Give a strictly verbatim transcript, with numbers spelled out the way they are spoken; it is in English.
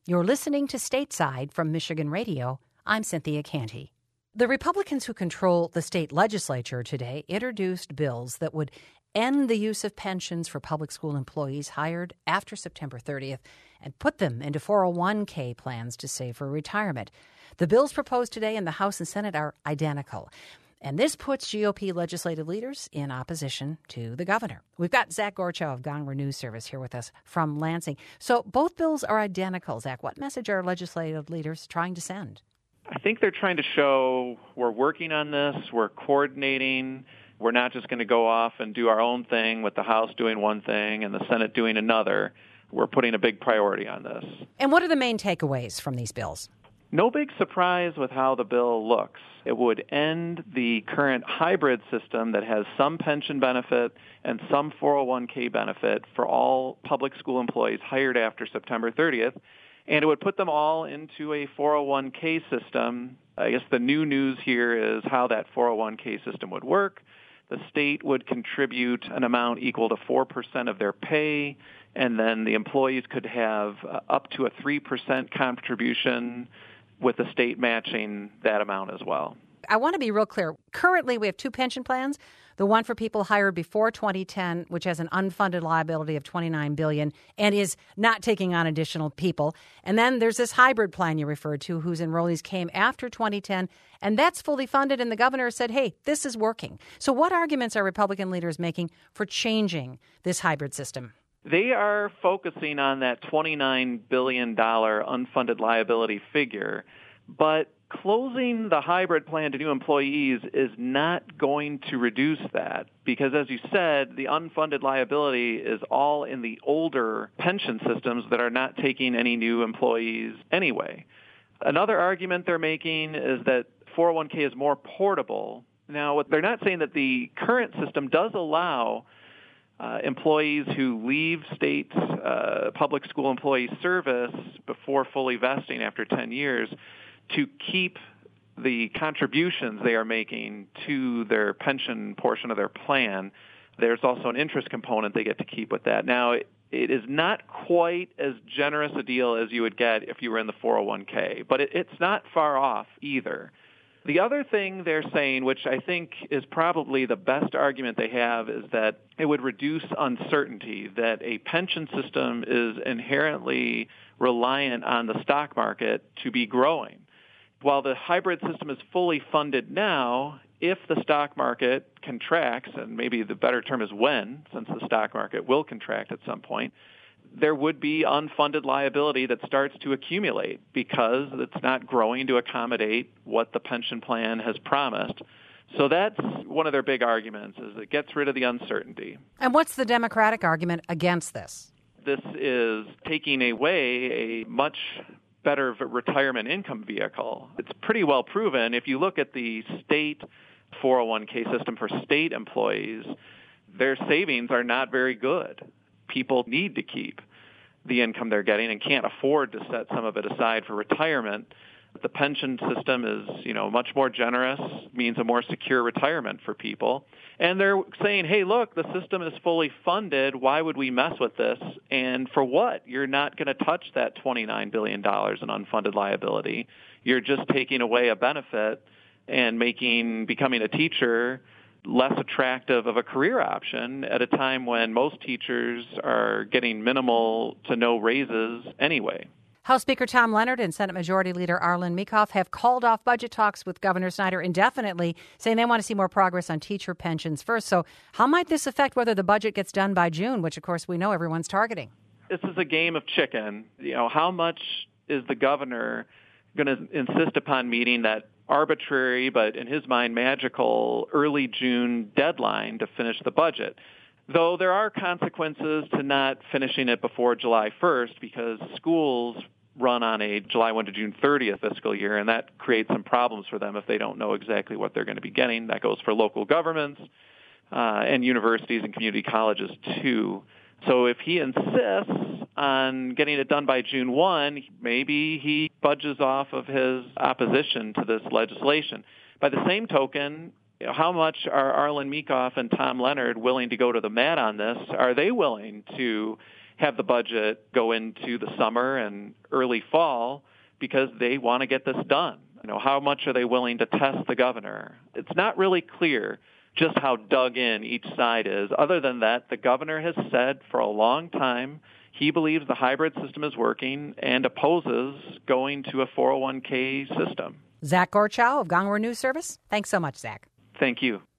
You're listening to Stateside from Michigan Radio. I'm Cynthia Canty. The Republicans who control the state legislature today introduced bills that would end the use of pensions for public school employees hired after September thirtieth and put them into four oh one k plans to save for retirement. The bills proposed today in the House and Senate are identical. And this puts G O P legislative leaders in opposition to the governor. We've got Zach Gorchow of Gongwer News Service here with us from Lansing. So both bills are identical. Zach, what message are legislative leaders trying to send? I think they're trying to show we're working on this, we're coordinating, we're not just going to go off and do our own thing with the House doing one thing and the Senate doing another. We're putting a big priority on this. And what are the main takeaways from these bills? No big surprise with how the bill looks. It would end the current hybrid system that has some pension benefit and some four oh one k benefit for all public school employees hired after September thirtieth, and it would put them all into a four oh one k system. I guess the new news here is how that four oh one k system would work. The state would contribute an amount equal to four percent of their pay, and then the employees could have uh, up to a three percent contribution with the state matching that amount as well. I want to be real clear. Currently, we have two pension plans. The one for people hired before twenty ten, which has an unfunded liability of twenty-nine billion dollars and is not taking on additional people. And then there's this hybrid plan you referred to, whose enrollees came after twenty ten, and that's fully funded, and the governor said, hey, this is working. So what arguments are Republican leaders making for changing this hybrid system? They are focusing on that twenty-nine billion dollars unfunded liability figure, but closing the hybrid plan to new employees is not going to reduce that because, as you said, the unfunded liability is all in the older pension systems that are not taking any new employees anyway. Another argument they're making is that four oh one k is more portable. Now, they're not saying that the current system does allow Uh, employees who leave state uh, public school employee service before fully vesting after ten years to keep the contributions they are making to their pension portion of their plan. There's also an interest component they get to keep with that. Now, it, it is not quite as generous a deal as you would get if you were in the four oh one k, but it, it's not far off either. The other thing they're saying, which I think is probably the best argument they have, is that it would reduce uncertainty, that a pension system is inherently reliant on the stock market to be growing. While the hybrid system is fully funded now, if the stock market contracts, and maybe the better term is when, since the stock market will contract at some point, there would be unfunded liability that starts to accumulate because it's not growing to accommodate what the pension plan has promised. So that's one of their big arguments, is it gets rid of the uncertainty. And what's the Democratic argument against this? This is taking away a much better retirement income vehicle. It's pretty well proven. If you look at the state four oh one k system for state employees, their savings are not very good. People need to keep the income they're getting and can't afford to set some of it aside for retirement. The pension system is, you know, much more generous, means a more secure retirement for people. And they're saying, hey, look, the system is fully funded. Why would we mess with this? And for what? You're not going to touch that twenty-nine billion dollars in unfunded liability. You're just taking away a benefit and making becoming a teacher less attractive of a career option at a time when most teachers are getting minimal to no raises anyway. House Speaker Tom Leonard and Senate Majority Leader Arlen Meekhof have called off budget talks with Governor Snyder indefinitely, saying they want to see more progress on teacher pensions first. So how might this affect whether the budget gets done by June, which, of course, we know everyone's targeting? This is a game of chicken. You know, how much is the governor going to insist upon meeting that arbitrary, but in his mind magical, early June deadline to finish the budget? Though there are consequences to not finishing it before July first because schools run on a July first to June thirtieth fiscal year, and that creates some problems for them if they don't know exactly what they're going to be getting. That goes for local governments uh, and universities and community colleges, too. So if he insists on getting it done by June first, maybe he budges off of his opposition to this legislation. By the same token, you know, how much are Arlen Meekhof and Tom Leonard willing to go to the mat on this? Are they willing to have the budget go into the summer and early fall because they want to get this done. You know, how much are they willing to test the governor? It's not really clear just how dug in each side is. Other than that, the governor has said for a long time he believes the hybrid system is working and opposes going to a four oh one k system. Zach Gorchow of Gongwer News Service. Thanks so much, Zach. Thank you.